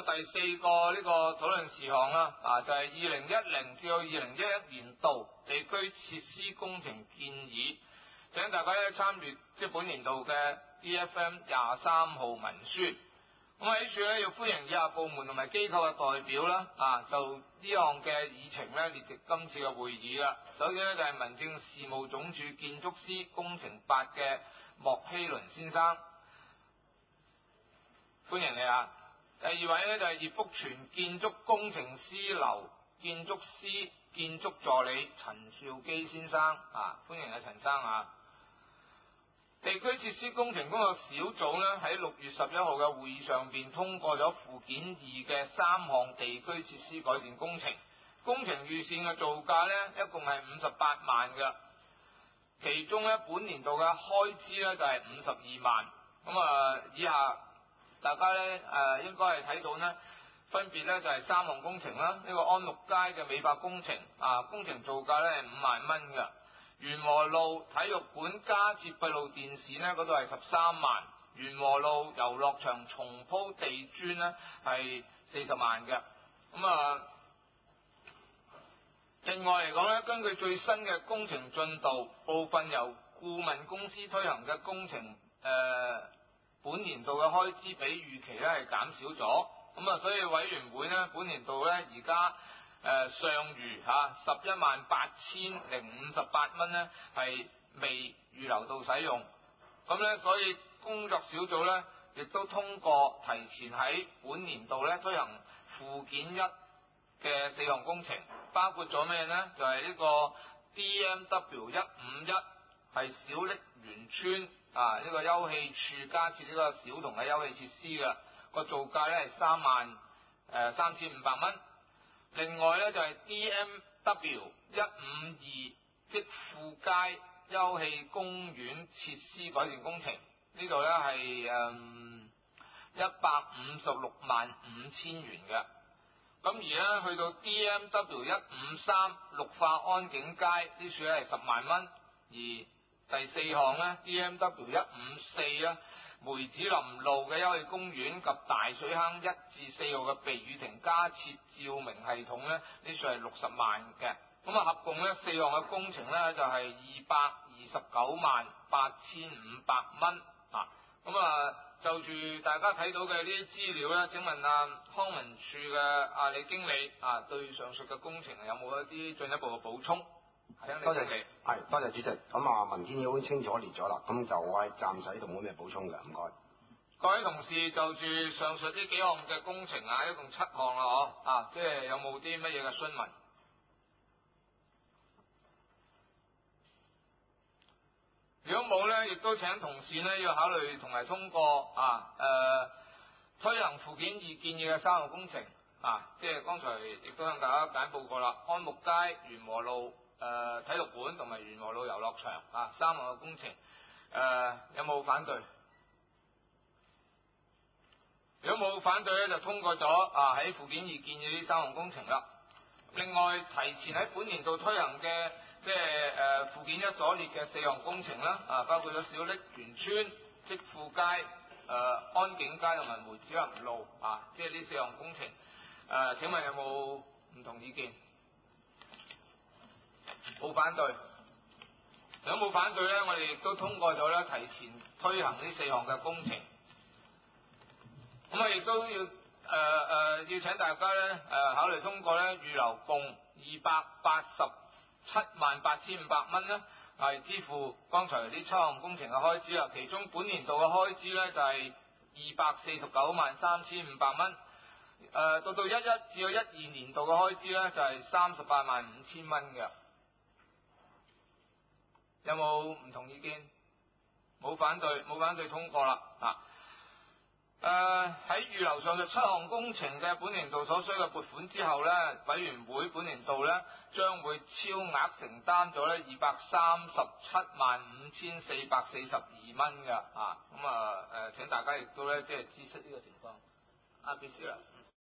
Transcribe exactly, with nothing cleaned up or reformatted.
第四個呢個討論事項啦，啊就係二零一零至到二零一一年度地區設施工程建議，請大家咧參閱即係本年度嘅 D F M 廿三號文書。咁喺呢處咧要歡迎以下部門同埋機構嘅代表啦，啊就呢項嘅議程咧列席今次嘅會議啦。首先咧就係民政事務總署建築師工程法嘅莫希倫先生，歡迎你啊！第二位咧就係葉福全建築工程師樓建築師建築助理陳兆基先生，啊歡迎啊陳生啊！地區設施工程工作小組呢，喺六月十一號嘅會議上邊通過咗附件二嘅三項地區設施改善工程，工程預算嘅造價呢，一共係五十八萬嘅，其中呢，本年度嘅開支呢，就係五十二萬。咁啊，以下大家呢，誒、呃、應該係睇到呢，分別呢，就係三項工程啦，呢、這個安陸街嘅美化工程啊，工程造價呢，係五萬蚊嘅。元和路體育館加設閉路電視呢，嗰度係十三萬；元和路遊樂場重鋪地磚呢，係四十萬嘅。咁啊，另外嚟講呢，根據最新嘅工程進度，部分由顧問公司推行嘅工程，誒、呃，本年度嘅開支比預期呢係減少咗。咁啊，所以委員會呢，本年度呢，而家。誒、呃，尚餘吓十一萬八千零五十八蚊呢，係未預留到使用。咁呢，所以工作小組呢，亦都通過提前喺本年度呢推行附件一嘅四項工程，包括咗咩呢？就係、是、呢個 D M W 一五一係小瀝源村啊，呢、這個休憩處加設呢個小童嘅休憩設施嘅個造價呢係三萬誒三千五百蚊。另外咧就係 D M W 一五二積富街休憩公園設施改善工程，呢度咧係誒一百五十六萬五千元嘅。咁而咧去到 D M W 一五三綠化安景街呢處咧係十萬蚊，而第四項咧 D M W 一五四咧梅子林路嘅休憩公園及大水坑一至四號嘅避雨亭加設照明系統咧，呢處係六十萬嘅。咁啊，合共咧四項嘅工程咧就係二百二十九萬八千五百蚊啊。咁啊，就住大家睇到嘅呢啲資料咧，請問啊康文署嘅啊李經理啊，對上述嘅工程有冇一啲進一步嘅補充？ 多謝你，係多謝主席。咁啊，文件已經清楚列咗啦，咁就我係暫時喺度冇咩補充嘅，唔該。 各位同事，就住上述呢幾項嘅工程啊，一共七項啦，嗬啊，即係有冇啲乜嘢嘅詢問？如果冇呢，亦都請同事呢要考慮同埋通過啊誒、呃、推行附件二建議嘅三項工程啊，即係剛才亦都向大家簡報過啦，安木街、元和路。誒、呃，體育館同埋元和路遊樂場啊，三項嘅工程，誒、呃，有冇反對？如果冇反對咧，就通過咗啊喺附件二建議呢三項工程啦。另外，提前喺本年度推行嘅即係誒附件一所列嘅四項工程啦，啊，包括咗小瀝源村、積富街、誒、呃、安景街同埋梅子林路啊，即係呢四項工程。誒、呃，請問有冇唔同意見？冇反對，如果冇反對呢，我哋亦都通過咗咧，提前推行呢四項嘅工程。咁啊，亦都要誒誒、呃呃，要請大家咧誒、呃、考慮通過咧，預留共二百八十七萬八千五百蚊咧，係支付剛才呢七項工程嘅開支啦。其中本年度嘅開支咧就係二百四十九萬三千五百蚊。誒、呃，到到一一至到一二年度嘅開支咧就係三十八萬五千蚊嘅。有冇唔同意見？冇反對，冇反對通過啦。啊，誒喺預留上述七項工程嘅本年度所需嘅撥款之後呢，委員會本年度呢將會超額承擔咗呢二百三十七萬五千四百四十二蚊嘅。啊，咁啊誒，請大家亦都呢即係支出呢個情況。阿別斯啦。